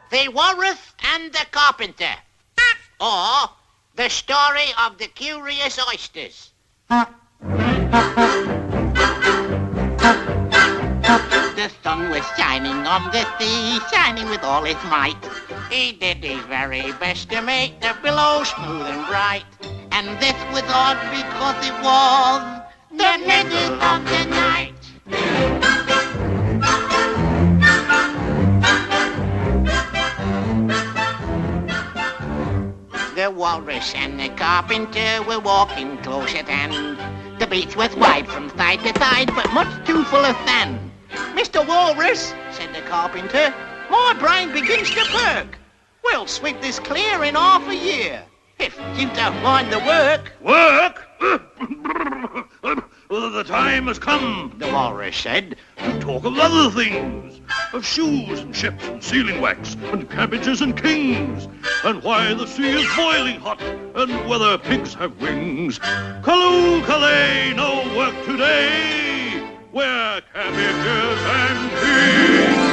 The Walrus and the Carpenter, or The Story of the Curious Oysters. The sun was shining on the sea, shining with all its might. He did his very best to make the billows smooth and bright. And this was odd because it was the middle of the night. The Walrus and the Carpenter were walking close at hand. The beach was wide from side to side, but much too full of sand. "Mr. Walrus," said the Carpenter, "my brain begins to perk. We'll sweep this clear in half a year, if you don't mind the work." "Work? The time has come," the Walrus said, "to talk of other things, of shoes and ships and sealing wax and cabbages and kings, and why the sea is boiling hot and whether pigs have wings. Callooh, Calais, no work today, we're cabbages and kings."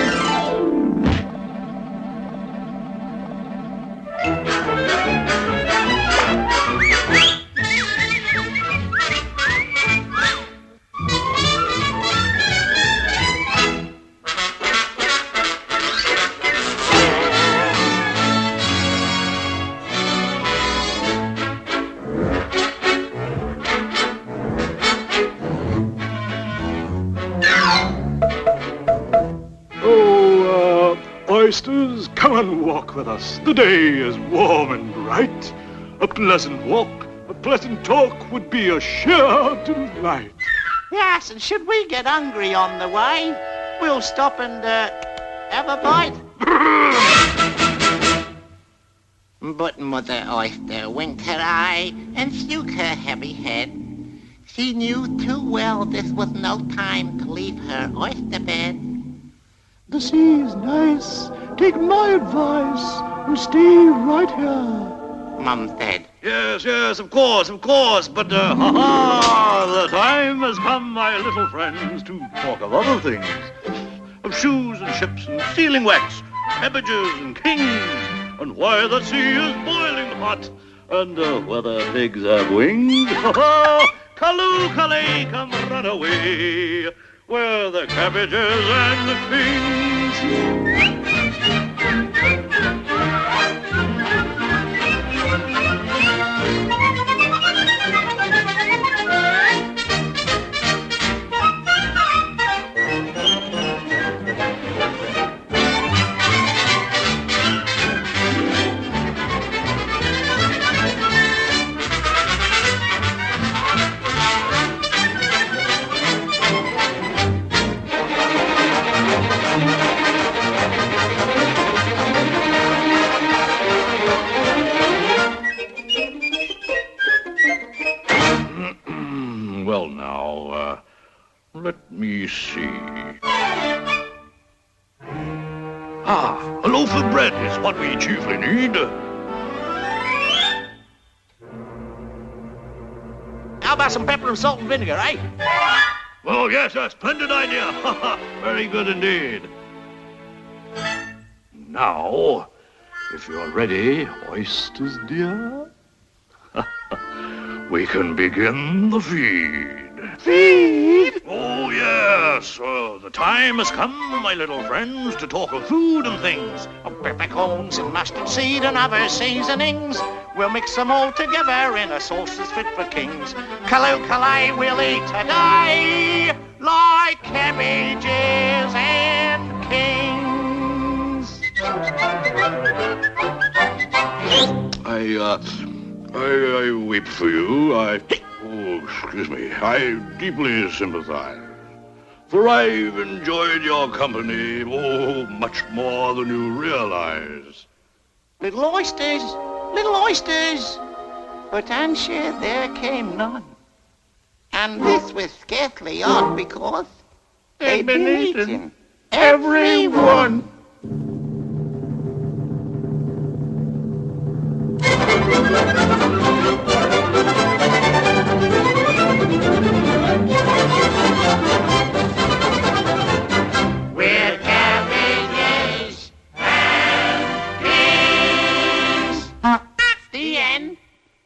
Oysters, come and walk with us. The day is warm and bright. A pleasant walk, a pleasant talk would be a sheer delight. Yes, and should we get hungry on the way, we'll stop and have a bite. But Mother Oyster winked her eye and shook her heavy head. She knew too well this was no time to leave her oyster bed. "The sea's nice. Take my advice and stay right here," Mum said. Yes, of course, but, the time has come, my little friends, to talk of other things, of shoes and ships and sealing wax, cabbages and kings, and why the sea is boiling hot, and whether pigs have wings. Callooh, Calais, come run away, where the cabbages and the kings. Well, now, let me see. A loaf of bread is what we chiefly need. How about some pepper and salt and vinegar, eh? Oh, yes, a splendid idea. Very good indeed. Now, if you're ready, oysters dear, we can begin the feed. Feed? Oh, yes. The time has come, my little friends, to talk of food and things. Of peppercorns and mustard seed and other seasonings. We'll mix them all together in a sauce that's fit for kings. Callooh, Calais, we'll eat today like cabbages and kings. I weep for you. I deeply sympathize. For I've enjoyed your company, much more than you realize. Little oysters, but answer there came none. And this was scarcely odd because they'd been eaten, every one.